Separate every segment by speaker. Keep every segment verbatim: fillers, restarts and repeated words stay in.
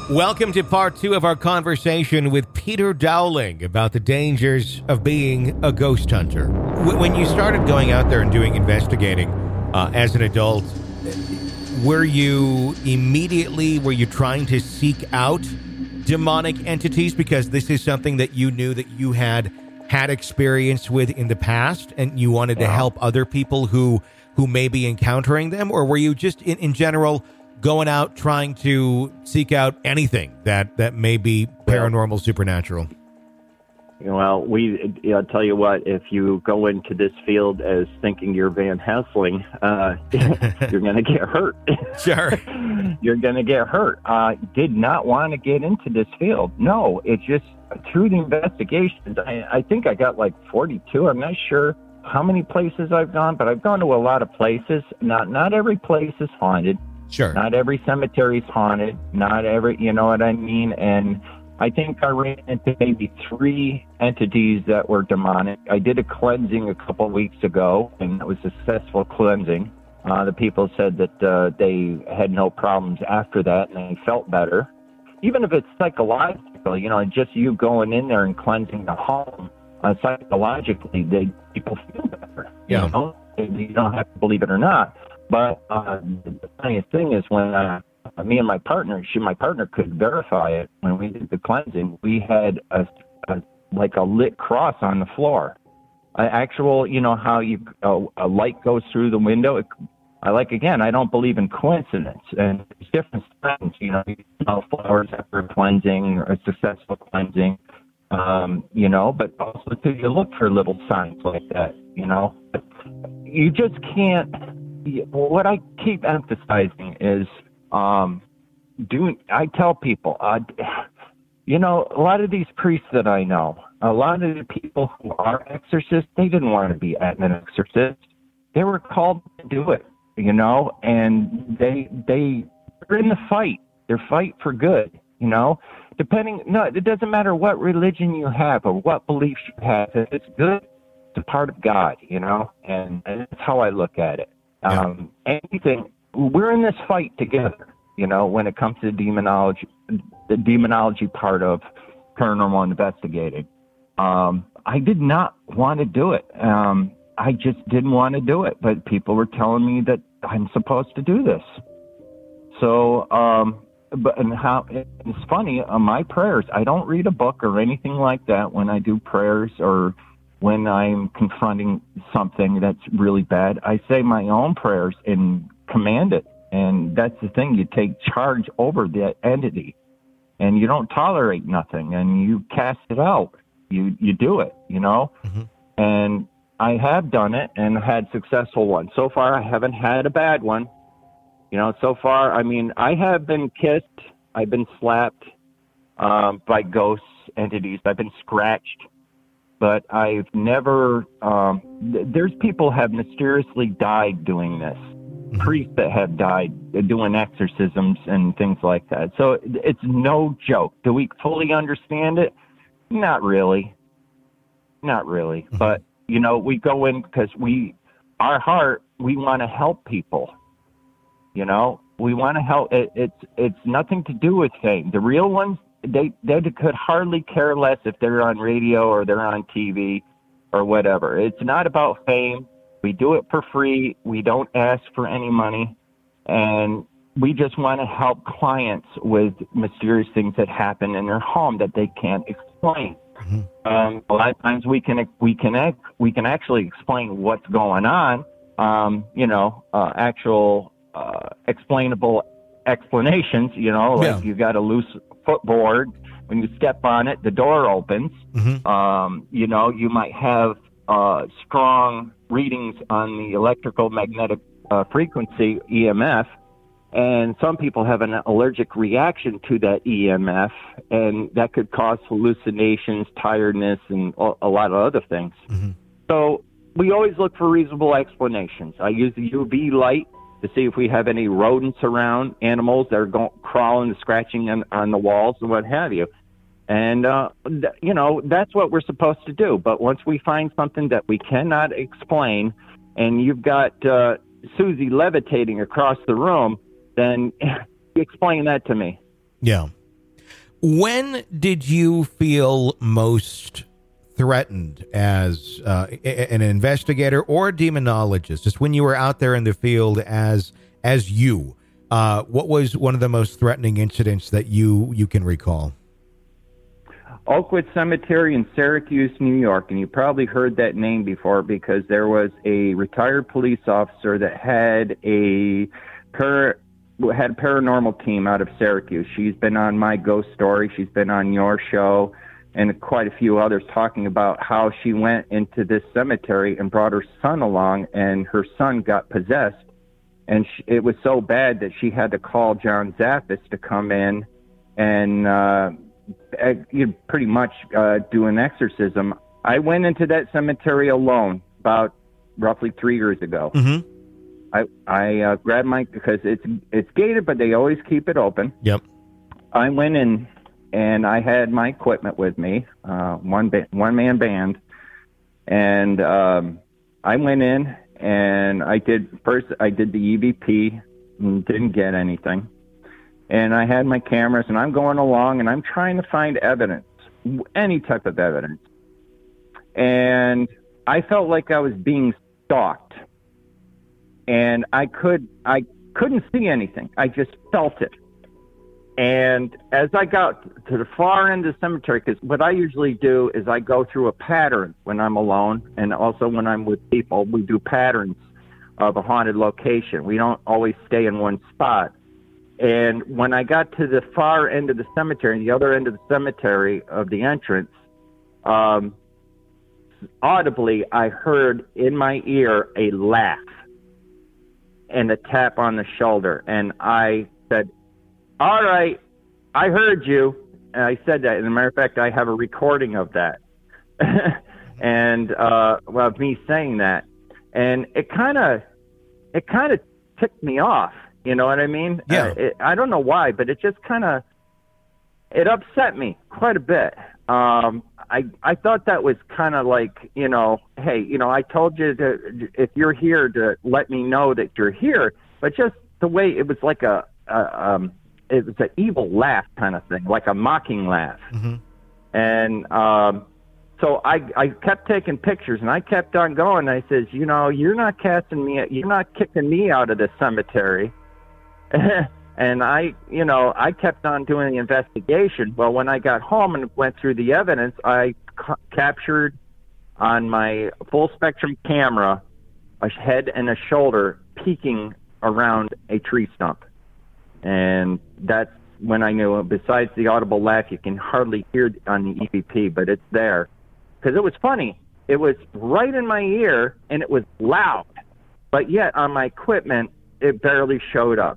Speaker 1: Welcome to part two of our conversation with Peter Dowling about the dangers of being a ghost hunter. When you started going out there and doing investigating uh, as an adult, were you immediately, were you trying to seek out demonic entities because this is something that you knew that you had had experience with in the past and you wanted to help other people who, who may be encountering them? Or were you just in, in general going out trying to seek out anything that, that may be paranormal, supernatural?
Speaker 2: Well, we, you know, I'll tell you what, if you go into this field as thinking you're Van Helsing, uh, you're going to get hurt.
Speaker 1: Sure.
Speaker 2: You're going to get hurt. Uh, did not want to get into this field. No, it's just through the investigations. I, I think I got like forty-two. I'm not sure how many places I've gone, but I've gone to a lot of places. Not, not every place is haunted.
Speaker 1: Sure.
Speaker 2: Not every cemetery is haunted. Not every, you know what I mean? And I think I ran into maybe three entities that were demonic. I did a cleansing a couple of weeks ago, and it was a successful cleansing. Uh, the people said that uh, they had no problems after that, and they felt better. Even if it's psychological, you know, just you going in there and cleansing the home, uh, psychologically, they people feel better.
Speaker 1: Yeah.
Speaker 2: You know? You don't have to believe it or not. But uh, the funniest thing is when uh, me and my partner, she, my partner could verify it. When we did the cleansing, we had a, a like a lit cross on the floor. An actual, you know, how you uh, a light goes through the window. It, I like again. I don't believe in coincidence, and there's different signs. You know, you smell flowers after cleansing or a successful cleansing. Um, you know, but also too, you look for little signs like that. You know, you just can't. What I keep emphasizing is um, doing. I tell people, uh, you know, a lot of these priests that I know, a lot of the people who are exorcists, they didn't want to be an exorcist. They were called to do it, you know, and they they they're in the fight. They're fight for good, you know. Depending, no, it doesn't matter what religion you have or what beliefs you have. If it's good, it's a part of God, you know, and, and that's how I look at it.
Speaker 1: Yeah.
Speaker 2: Um, anything, we're in this fight together, you know, when it comes to demonology, the demonology part of paranormal investigating. Um, I did not want to do it. Um, I just didn't want to do it, but people were telling me that I'm supposed to do this. So, um, but, and how, it's funny, uh, my prayers, I don't read a book or anything like that when I do prayers or when I'm confronting something that's really bad. I say my own prayers and command it. And that's the thing. You take charge over that entity and you don't tolerate nothing and you cast it out. You, you do it, you know,
Speaker 1: Mm-hmm.
Speaker 2: and I have done it and had successful ones. So far, I haven't had a bad one. You know, so far, I mean, I have been kissed. I've been slapped um, by ghosts, entities. I've been scratched. But I've never, um, th- there's people have mysteriously died doing this. Mm-hmm. Priests that have died doing exorcisms and things like that. So it's no joke. Do we fully understand it? Not really. Not really. Mm-hmm. But, you know, we go in because we, our heart, we want to help people. You know, we want to help. It, it's, it's nothing to do with fame. The real ones, They they could hardly care less if they're on radio or they're on T V or whatever. It's not about fame. We do it for free. We don't ask for any money. And we just want to help clients with mysterious things that happen in their home that they can't explain. Mm-hmm. Um, a lot of times we can we can we can actually explain what's going on. Um, you know, uh, actual uh, explainable explanations. You know, like yeah. You got a loose footboard. When you step on it, the door opens. Mm-hmm. Um, you know, you might have uh, strong readings on the electrical magnetic uh, frequency, E M F, and some people have an allergic reaction to that E M F, and that could cause hallucinations, tiredness, and a lot of other things. Mm-hmm. So we always look for reasonable explanations. I use the U V light to see if we have any rodents around, animals that are going, crawling, scratching on, on the walls and what have you. And, uh, th- you know, that's what we're supposed to do. But once we find something that we cannot explain and you've got uh, Susie levitating across the room, then explain that to me.
Speaker 1: Yeah. When did you feel most threatened as uh, a- an investigator or a demonologist? Just when you were out there in the field as as you, uh, what was one of the most threatening incidents that you you can recall?
Speaker 2: Oakwood Cemetery in Syracuse, New York, and you probably heard that name before because there was a retired police officer that had a per had a paranormal team out of Syracuse. She's been on My Ghost Story. She's been on your show and quite a few others talking about how she went into this cemetery and brought her son along, and her son got possessed. And she, it was so bad that she had to call John Zaffis to come in and uh, you pretty much uh, do an exorcism. I went into that cemetery alone about roughly three years ago.
Speaker 1: Mm-hmm.
Speaker 2: I I uh, grabbed my, because it's it's gated, but they always keep it open.
Speaker 1: Yep.
Speaker 2: I went in and I had my equipment with me, uh, one ba- one man band, and um, I went in and I did first. I did the E V P and didn't get anything, and I had my cameras and I'm going along and I'm trying to find evidence, any type of evidence, and I felt like I was being stalked. And I could, I couldn't see anything. I just felt it. And as I got to the far end of the cemetery, because what I usually do is I go through a pattern when I'm alone, and also when I'm with people, we do patterns of a haunted location. We don't always stay in one spot. And when I got to the far end of the cemetery, the other end of the cemetery of the entrance, um, audibly, I heard in my ear a laugh and a tap on the shoulder. And I said, all right, I heard you. And I said that. And as a matter of fact, I have a recording of that. and, uh, well, of me saying that. And it kind of, it kind of ticked me off. You know what I mean?
Speaker 1: Yeah.
Speaker 2: Uh, it, I don't know why, but it just kind of, it upset me quite a bit. Um, I I thought that was kind of like, you know, hey, you know, I told you to, if you're here, to let me know that you're here. But just the way it was like a, a um, it was an evil laugh kind of thing, like a mocking laugh.
Speaker 1: Mm-hmm.
Speaker 2: And um, so I I kept taking pictures and I kept on going. I says, you know, you're not casting me, you're not kicking me out of this cemetery. And I, you know, I kept on doing the investigation. Well, when I got home and went through the evidence, I ca- captured on my full spectrum camera a head and a shoulder peeking around a tree stump. And that's when I knew, besides the audible laugh, you can hardly hear on the E V P, but it's there. Because it was funny. It was right in my ear, and it was loud. But yet, on my equipment, it barely showed up.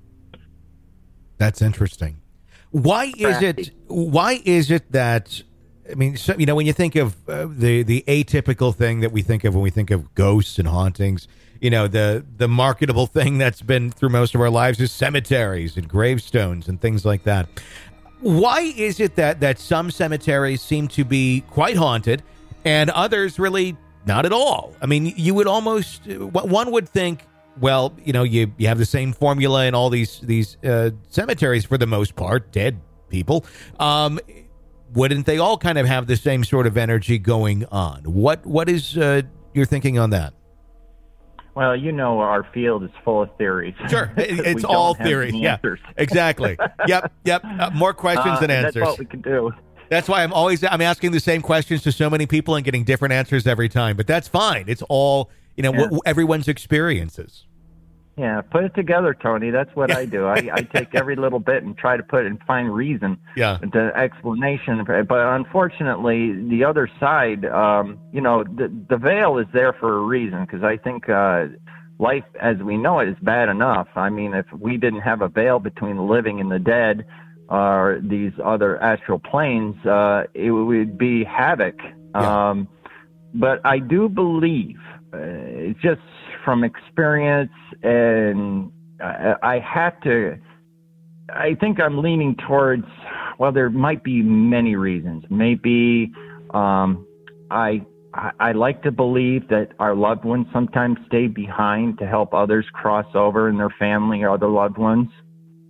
Speaker 1: That's interesting. Why is it? Why is it that? I mean, so, you know, when you think of uh, the the atypical thing that we think of when we think of ghosts and hauntings, you know, the the marketable thing that's been through most of our lives is cemeteries and gravestones and things like that. Why is it that that some cemeteries seem to be quite haunted and others really not at all? I mean, you would almost one would think, well, you know, you, you have the same formula in all these these uh, cemeteries for the most part, dead people. Um, wouldn't they all kind of have the same sort of energy going on? What What is uh, your thinking on that?
Speaker 2: Well, you know, our field is full of theories.
Speaker 1: Sure, it, it's all theories. Yeah, exactly. Yep, yep. Uh, more questions
Speaker 2: uh,
Speaker 1: than answers.
Speaker 2: That's what we can do.
Speaker 1: That's why I'm always I'm asking the same questions to so many people and getting different answers every time. But that's fine. It's all, you know, yeah. w- everyone's experiences.
Speaker 2: Yeah, put it together, Tony. That's what
Speaker 1: yeah.
Speaker 2: I do. I, I take every little bit and try to put it and find reason,
Speaker 1: yeah.
Speaker 2: the explanation. But unfortunately, the other side, um, you know, the, the veil is there for a reason, because I think uh, life as we know it is bad enough. I mean, if we didn't have a veil between the living and the dead, or these other astral planes, uh, it would be havoc.
Speaker 1: Yeah.
Speaker 2: Um, but I do believe, uh, it's just from experience, and I, I have to, I think I'm leaning towards, well, there might be many reasons. Maybe um, I, I I like to believe that our loved ones sometimes stay behind to help others cross over in their family or other loved ones.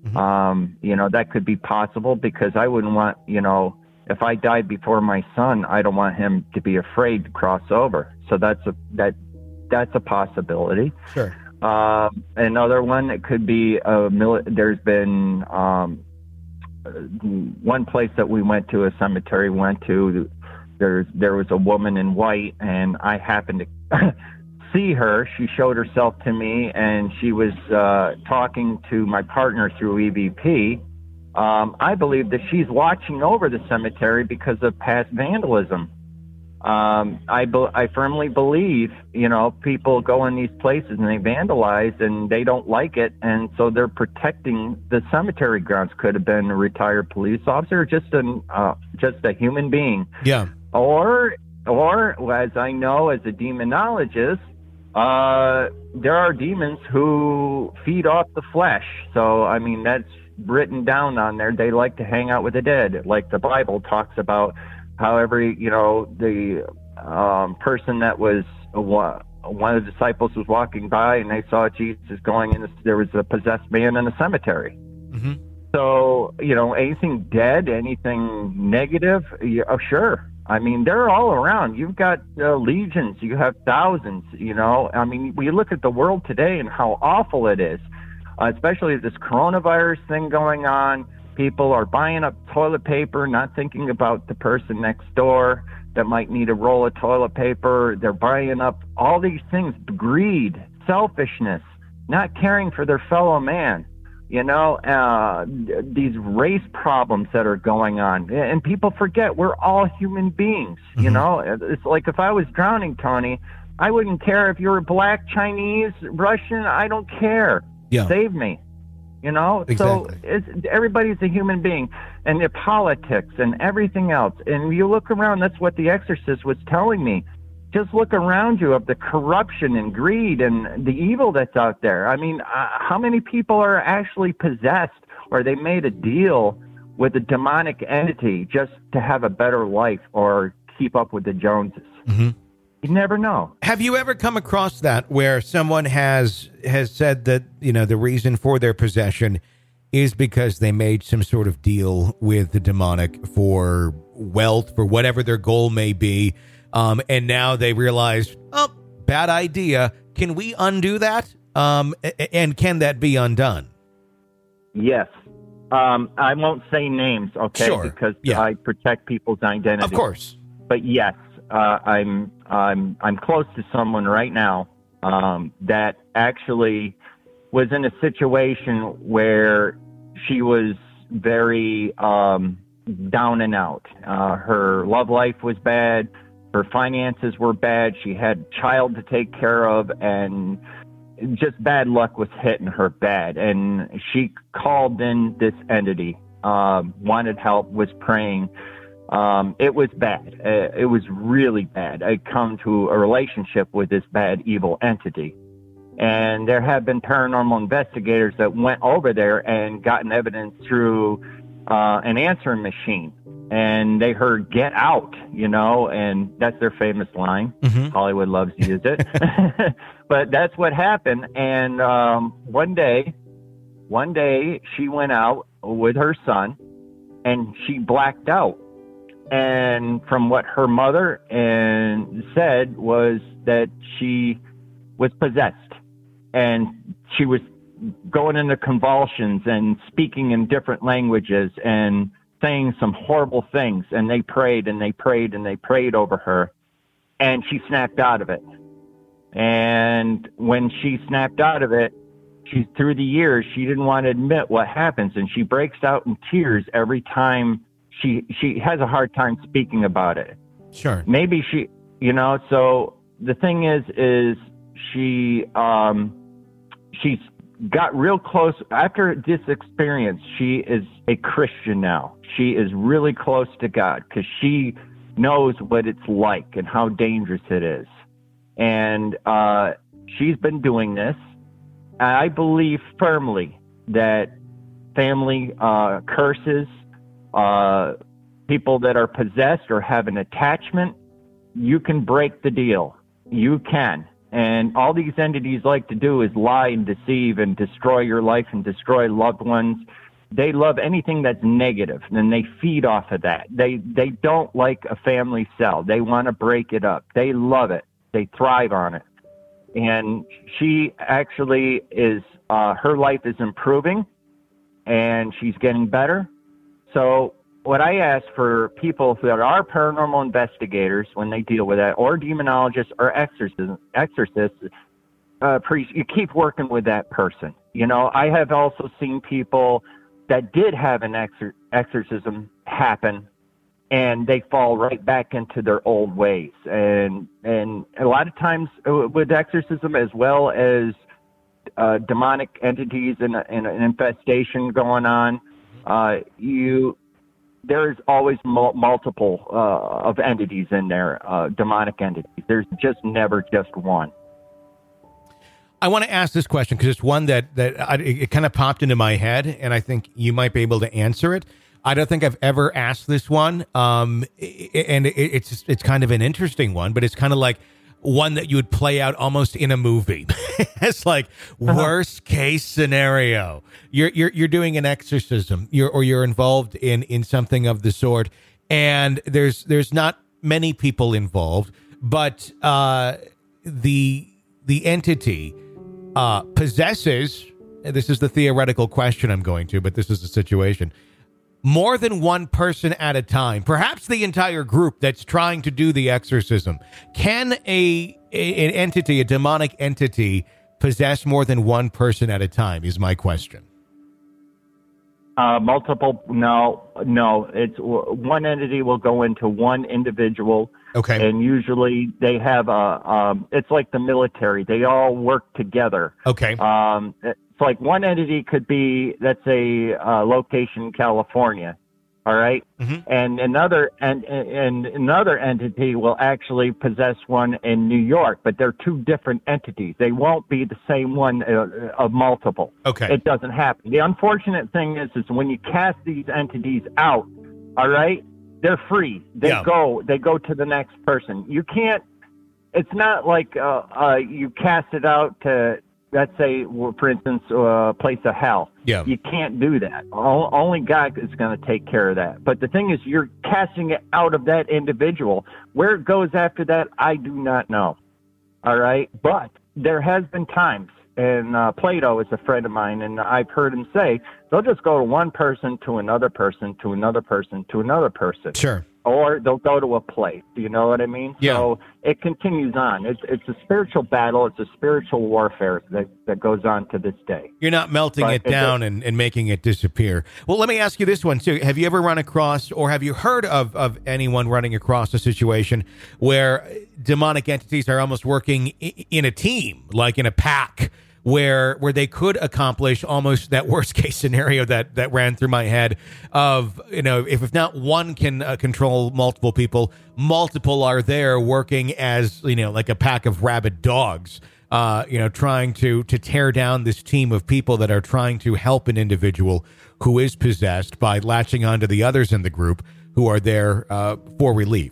Speaker 2: Mm-hmm. Um, you know, that could be possible because I wouldn't want, you know, if I died before my son, I don't want him to be afraid to cross over. So that's a, that, that's a possibility.
Speaker 1: Sure.
Speaker 2: Um, another one, it could be a mili- there's been, um, one place that we went to, a cemetery we went to, there's, there was a woman in white, and I happened to see her. She showed herself to me, and she was uh, talking to my partner through E V P. Um, I believe that she's watching over the cemetery because of past vandalism. Um, I, be- I firmly believe, you know, people go in these places and they vandalize and they don't like it. And so they're protecting the cemetery grounds. Could have been a retired police officer, or just an, uh, just a human being.
Speaker 1: Yeah.
Speaker 2: Or, or as I know, as a demonologist, uh, there are demons who feed off the flesh. So, I mean, that's written down on there. They like to hang out with the dead. Like the Bible talks about how every, you know, the um, person that was, uh, one of the disciples was walking by and they saw Jesus going in, this, there was a possessed man in a cemetery.
Speaker 1: Mm-hmm.
Speaker 2: So, you know, anything dead, anything negative, yeah, oh, sure. I mean, they're all around. You've got uh, legions, you have thousands, you know. I mean, we look at the world today and how awful it is, uh, especially this coronavirus thing going on. People are buying up toilet paper, not thinking about the person next door that might need a roll of toilet paper. They're buying up all these things, greed, selfishness, not caring for their fellow man. You know, uh, these race problems that are going on. And people forget we're all human beings. Mm-hmm. You know, it's like if I was drowning, Tony, I wouldn't care if you were black, Chinese, Russian. I don't care.
Speaker 1: Yeah.
Speaker 2: Save me. You know,
Speaker 1: exactly.
Speaker 2: So it's, everybody's a human being, and the politics and everything else. And you look around, that's what The Exorcist was telling me. Just look around you of the corruption and greed and the evil that's out there. I mean, uh, how many people are actually possessed, or they made a deal with a demonic entity just to have a better life or keep up with the Joneses?
Speaker 1: Mm-hmm.
Speaker 2: You never know.
Speaker 1: Have you ever come across that where someone has has said that, you know, the reason for their possession is because they made some sort of deal with the demonic for wealth, for whatever their goal may be, um, and now they realize, oh, bad idea. Can we undo that? Um, and can that be undone?
Speaker 2: Yes. Um, I won't say names, okay,
Speaker 1: sure.
Speaker 2: because
Speaker 1: yeah.
Speaker 2: I protect people's identity.
Speaker 1: Of course.
Speaker 2: But yes. Uh, I'm I'm I'm close to someone right now um, that actually was in a situation where she was very um, down and out. Uh, her love life was bad. Her finances were bad. She had a child to take care of, and just bad luck was hitting her bad. And she called in this entity, uh, wanted help, was praying. Um, it was bad. Uh, it was really bad. I come to a relationship with this bad, evil entity. And there have been paranormal investigators that went over there and gotten evidence through uh, an answering machine. And they heard, "Get out," you know, and that's their famous line. Mm-hmm. Hollywood loves to use it. But that's what happened. And um, one day, one day she went out with her son and she blacked out. And from what her mother and said was that she was possessed, and she was going into convulsions and speaking in different languages and saying some horrible things. And they prayed and they prayed and they prayed over her, and she snapped out of it. And when she snapped out of it, she, through the years, she didn't want to admit what happens, and she breaks out in tears every time. She she has a hard time speaking about it.
Speaker 1: Sure.
Speaker 2: Maybe she, you know, so the thing is, is she, um, she's got real close. After this experience, she is a Christian now. She is really close to God because she knows what it's like and how dangerous it is. And uh, she's been doing this. I believe firmly that family uh, curses, Uh, people that are possessed or have an attachment, you can break the deal. You can. And all these entities like to do is lie and deceive and destroy your life and destroy loved ones. They love anything that's negative, and they feed off of that. They they don't like a family cell. They want to break it up. They love it. They thrive on it. And she actually is, uh, her life is improving, and she's getting better. So what I ask for people that are paranormal investigators when they deal with that, or demonologists or exorcists, exorcists, uh, priests, you keep working with that person. You know, I have also seen people that did have an exor- exorcism happen, and they fall right back into their old ways. And and a lot of times with exorcism, as well as uh, demonic entities and, and an infestation going on, uh, you there's always mul- multiple uh, of entities in there, uh, demonic entities. There's just never just one.
Speaker 1: I want to ask this question because it's one that that I, it, it kind of popped into my head, and I think you might be able to answer it. I don't think I've ever asked this one, um, and it, it's it's kind of an interesting one, but it's kind of like one that you would play out almost in a movie. It's like worst case scenario. You're you're you're doing an exorcism, you're or you're involved in in something of the sort, and there's there's not many people involved, but uh, the the entity uh, possesses. This is the theoretical question I'm going to, but this is the situation. More than one person at a time, perhaps the entire group that's trying to do the exorcism. Can a, a an entity, a demonic entity, possess more than one person at a time is my question.
Speaker 2: Uh, multiple, no, no. It's one entity will go into one individual.
Speaker 1: Okay.
Speaker 2: And usually they have a, um, it's like the military. They all work together.
Speaker 1: Okay.
Speaker 2: Um, it's like one entity could be, let's say, uh, location California. All right.
Speaker 1: Mm-hmm. And
Speaker 2: another, and, and another entity will actually possess one in New York, but they're two different entities. They won't be the same one uh, of multiple.
Speaker 1: Okay.
Speaker 2: It doesn't happen. The unfortunate thing is, is when you cast these entities out, all right, they're free. They
Speaker 1: yeah.
Speaker 2: go, they go to the next person. You can't, it's not like, uh, uh, you cast it out to, let's say, for instance, a uh, place of hell.
Speaker 1: Yeah.
Speaker 2: You can't do that. O- only God is going to take care of that. But the thing is, you're casting it out of that individual. Where it goes after that, I do not know. All right? But there has been times, and uh, Plato is a friend of mine, and I've heard him say, they'll just go to one person, to another person, to another person, to another person.
Speaker 1: Sure.
Speaker 2: Or they'll go to a place. Do you know what I mean?
Speaker 1: Yeah.
Speaker 2: So it continues on. It's it's a spiritual battle. It's a spiritual warfare that, that goes on to this day.
Speaker 1: You're not melting but it down and, and making it disappear. Well, let me ask you this one, too. Have you ever run across or have you heard of, of anyone running across a situation where demonic entities are almost working in a team, like in a pack, where where they could accomplish almost that worst case scenario that, that ran through my head of, you know, if, if not one can uh, control multiple people, multiple are there working as, you know, like a pack of rabid dogs, uh, you know, trying to, to tear down this team of people that are trying to help an individual who is possessed by latching onto the others in the group who are there uh, for relief.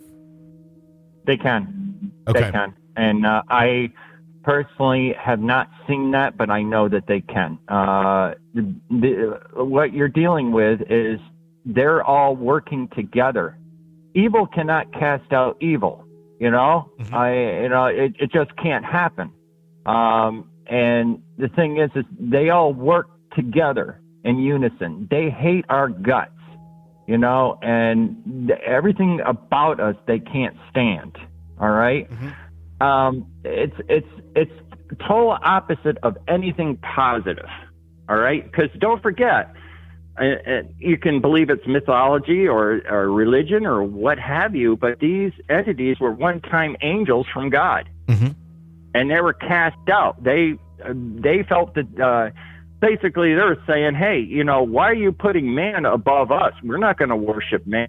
Speaker 2: They can.
Speaker 1: Okay.
Speaker 2: They can. And uh, I... personally have not seen that, but I know that they can. Uh, the, the, what you're dealing with is they're all working together. Evil cannot cast out evil, you know? Mm-hmm. I, you know, it, it just can't happen. Um, and the thing is, is they all work together in unison. They hate our guts, you know, and th- everything about us they can't stand, all right? Mm-hmm. Um, it's, it's, it's total opposite of anything positive. All right. Cause don't forget, uh, uh, you can believe it's mythology or, or religion or what have you, but these entities were one time angels from God. Mm-hmm. And they were cast out. They, uh, they felt that, uh, basically they're saying, hey, you know, why are you putting man above us? We're not going to worship man.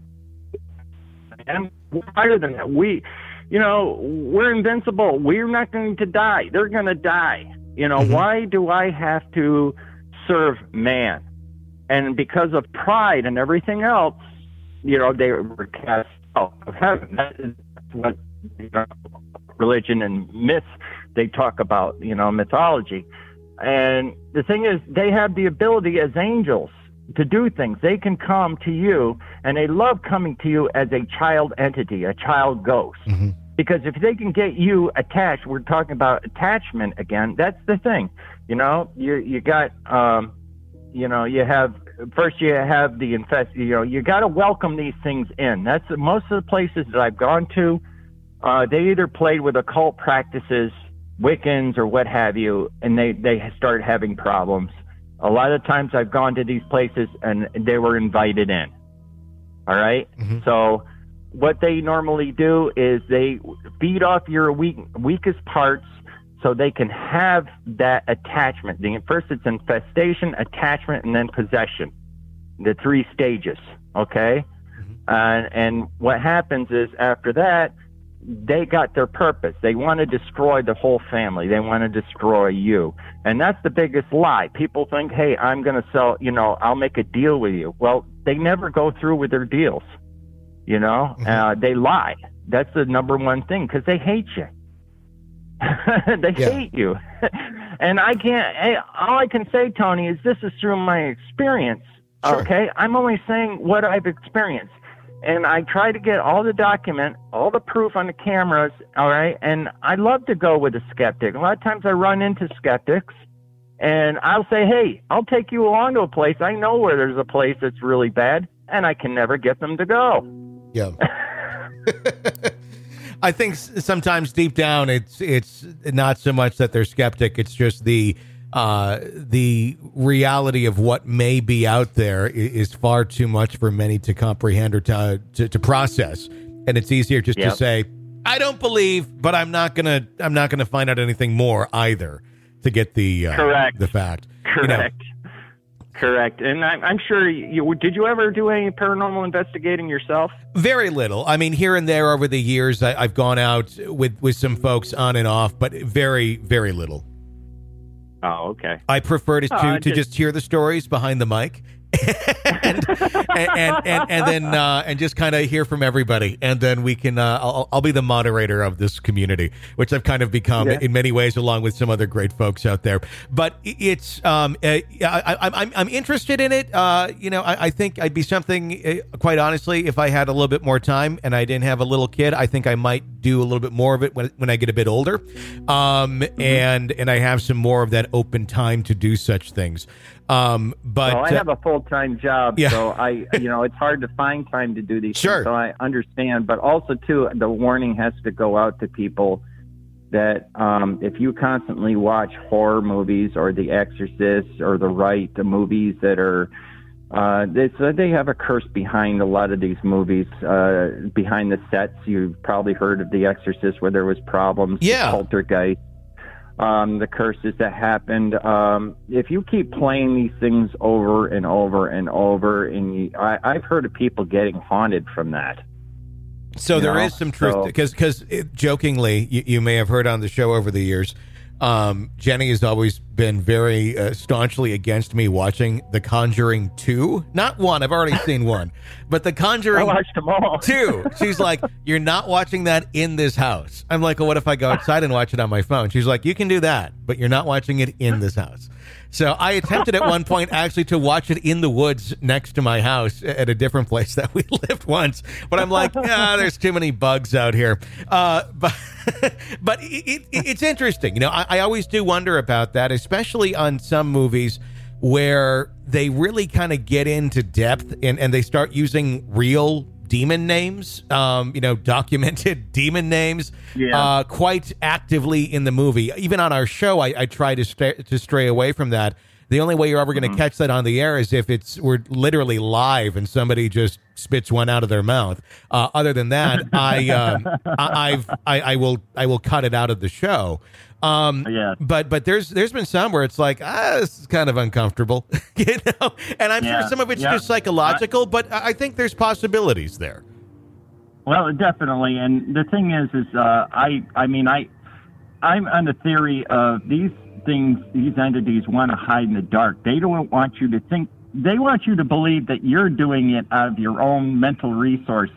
Speaker 2: And higher than that, we, you know, we're invincible. We're not going to die. They're going to die. You know, mm-hmm. Why do I have to serve man? And because of pride and everything else, you know, they were cast out of heaven. That is what, you know, religion and myth they talk about, you know, mythology. And the thing is, they have the ability as angels to do things. They can come to you, and they love coming to you as a child entity, a child ghost.
Speaker 1: Mm-hmm.
Speaker 2: Because if they can get you attached, we're talking about attachment again. That's the thing. You know, you you got, um, you know, you have, first you have the infest, you know, you got to welcome these things in. That's most of the places that I've gone to. Uh, they either played with occult practices, Wiccans or what have you, and they, they start having problems. A lot of times I've gone to these places and they were invited in. All right.
Speaker 1: Mm-hmm.
Speaker 2: So what they normally do is they feed off your weak, weakest parts so they can have that attachment. First it's infestation, attachment, and then possession. The three stages. Okay.
Speaker 1: Mm-hmm.
Speaker 2: Uh, and what happens is after that, they got their purpose. They want to destroy the whole family. They want to destroy you. And that's the biggest lie. People think, hey, I'm going to sell, you know, I'll make a deal with you. Well, they never go through with their deals. You know,
Speaker 1: Mm-hmm.
Speaker 2: uh, they lie. That's the number one thing because they hate you. they
Speaker 1: Yeah.
Speaker 2: hate you. And I can't, hey, all I can say, Tony, is this is through my experience.
Speaker 1: Sure.
Speaker 2: Okay. I'm only saying what I've experienced. And I try to get all the document, all the proof on the cameras, all right? And I love to go with a skeptic. A lot of times I run into skeptics, and I'll say, hey, I'll take you along to a place. I know where there's a place that's really bad, and I can never get them to go.
Speaker 1: Yeah. I think s- sometimes deep down it's it's not so much that they're skeptic, it's just the uh, the reality of what may be out there i- is far too much for many to comprehend or to to, to process, and it's easier just
Speaker 2: Yep.
Speaker 1: to say, I don't believe, but I'm not gonna I'm not gonna find out anything more either to get the uh,
Speaker 2: Correct.
Speaker 1: the fact.
Speaker 2: Correct.
Speaker 1: You know,
Speaker 2: Correct. And I'm, I'm sure you, did you ever do any paranormal investigating yourself?
Speaker 1: very little. I mean, here and there over the years, I, I've gone out with with some folks on and off, but very very little.
Speaker 2: Oh, okay.
Speaker 1: I prefer to,
Speaker 2: Oh,
Speaker 1: to,
Speaker 2: I
Speaker 1: to
Speaker 2: just-
Speaker 1: just hear the stories behind the mic and, and, and, and, and then uh, and just kind of hear from everybody. And then we can, uh, I'll, I'll be the moderator of this community, which I've kind of become
Speaker 2: Yeah.
Speaker 1: in many ways, along with some other great folks out there. But it's, um, uh, I, I, I'm, I'm interested in it. Uh, you know, I, I think I'd be something, uh, quite honestly, if I had a little bit more time and I didn't have a little kid, I think I might do a little bit more of it when, when I get a bit older. Um,
Speaker 2: Mm-hmm.
Speaker 1: and, and I have some more of that open time to do such things. Um, but
Speaker 2: Well, I
Speaker 1: uh,
Speaker 2: have a full-time job,
Speaker 1: yeah.
Speaker 2: so I, you know, it's hard to find time to do these
Speaker 1: Sure.
Speaker 2: things, so I understand. But also, too, the warning has to go out to people that um, if you constantly watch horror movies or The Exorcist or The Rite, the movies that are, uh, they, so they have a curse behind a lot of these movies, uh, behind the sets. You've probably heard of The Exorcist where there was problems,
Speaker 1: Yeah.
Speaker 2: poltergeist. Um, the curses that happened. Um, if you keep playing these things over and over and over, and you, I, I've heard of people getting haunted from that.
Speaker 1: So
Speaker 2: You
Speaker 1: there
Speaker 2: know,
Speaker 1: is some truth
Speaker 2: so-
Speaker 1: because because jokingly you, you may have heard on the show over the years, um, Jenny has always been very uh, staunchly against me watching The Conjuring two, not one. I've already seen one, but The
Speaker 2: I
Speaker 1: Conjuring
Speaker 2: watched them all.
Speaker 1: two. She's like, you're not watching that in this house. I'm like, well, what if I go outside and watch it on my phone? She's like, you can do that, but you're not watching it in this house. So I attempted at one point actually to watch it in the woods next to my house at a different place that we lived once. But I'm like, ah, there's too many bugs out here. Uh, but but it, it, it's interesting. You know, I, I always do wonder about that, especially on some movies where they really kind of get into depth and, and they start using real demon names, um, you know, documented demon names,
Speaker 2: Yeah.
Speaker 1: uh, quite actively in the movie. Even on our show, I, I try to stray, to stray away from that. The only way you're ever going to catch that on the air is if it's we're literally live and somebody just spits one out of their mouth. Uh, other than that, I, um, I I've I, I will I will cut it out of the show. Um,
Speaker 2: Yeah.
Speaker 1: But but there's there's been some where it's like, ah, this is kind of uncomfortable, you know. And I'm
Speaker 2: Yeah.
Speaker 1: sure some of it's
Speaker 2: Yeah.
Speaker 1: just psychological, but I I think there's possibilities there.
Speaker 2: Well, definitely. And the thing is, is uh, I, I mean, I, I'm on the theory of these things, these entities want to hide in the dark. They don't want you to think. They want you to believe that you're doing it out of your own mental resources.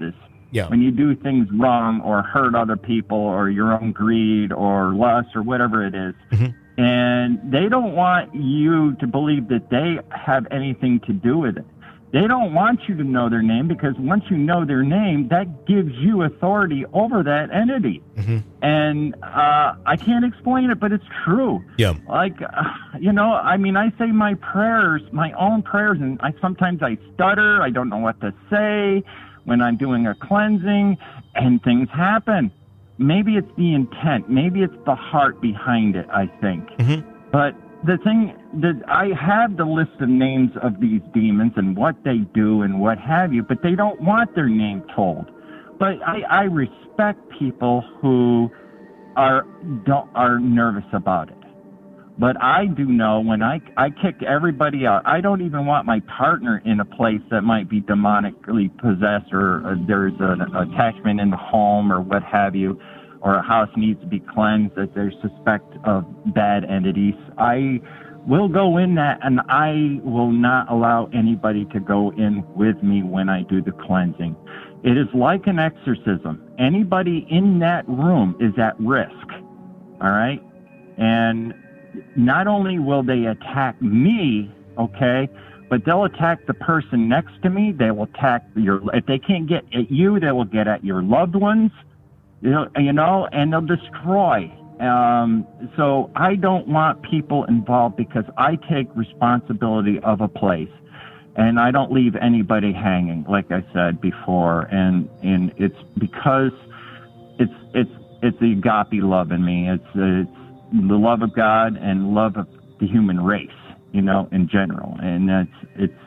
Speaker 1: Yeah.
Speaker 2: When you do things wrong or hurt other people or your own greed or lust or whatever it is.
Speaker 1: Mm-hmm.
Speaker 2: And they don't want you to believe that they have anything to do with it. They don't want you to know their name, because once you know their name, that gives you authority over that entity.
Speaker 1: Mm-hmm.
Speaker 2: And uh, I can't explain it, but it's true.
Speaker 1: Yeah.
Speaker 2: Like, uh, you know, I mean, I say my prayers, my own prayers, and I sometimes I stutter. I don't know what to say when I'm doing a cleansing, and things happen. Maybe it's the intent. Maybe it's the heart behind it, I think.
Speaker 1: Mm-hmm.
Speaker 2: But the thing that I have the list of names of these demons and what they do and what have you, but they don't want their name told. But I, I respect people who are don't, are nervous about it. But I do know when I, I kick everybody out, I don't even want my partner in a place that might be demonically possessed, or uh, there's an attachment in the home or what have you, or a house needs to be cleansed, that there's suspect of bad entities. I will go in that, and I will not allow anybody to go in with me when I do the cleansing. It is like an exorcism. Anybody in that room is at risk, all right? And not only will they attack me, okay, but they'll attack the person next to me. They will attack your, if they can't get at you, they will get at your loved ones, you know, you know and they'll destroy. Um, so I don't want people involved, because I take responsibility of a place, and I don't leave anybody hanging, like I said before. And, and it's because it's, it's, it's the agape love in me. It's, it's, the love of God and love of the human race, you know, in general. And that's, it's,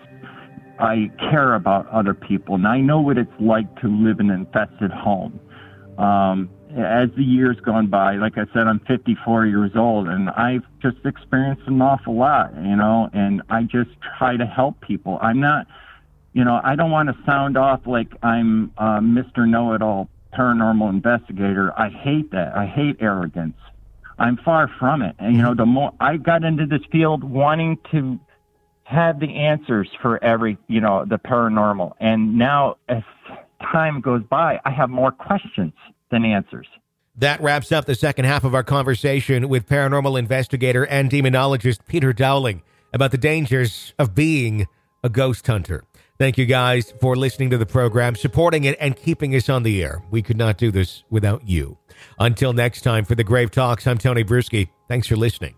Speaker 2: I care about other people, and I know what it's like to live in an infested home. Um, as the years gone by, like I said, I'm fifty-four years old, and I've just experienced an awful lot, you know, and I just try to help people. I'm not, you know, I don't want to sound off like I'm uh, Mister Know-It-All paranormal investigator. I hate that. I hate arrogance. I'm far from it. And, you know, the more I got into this field wanting to have the answers for every, you know, the paranormal. And now as time goes by, I have more questions than answers.
Speaker 1: That wraps up the second half of our conversation with paranormal investigator and demonologist Peter Dowling about the dangers of being a ghost hunter. Thank you guys for listening to the program, supporting it, and keeping us on the air. We could not do this without you. Until next time, for the Grave Talks, I'm Tony Bruschi. Thanks for listening.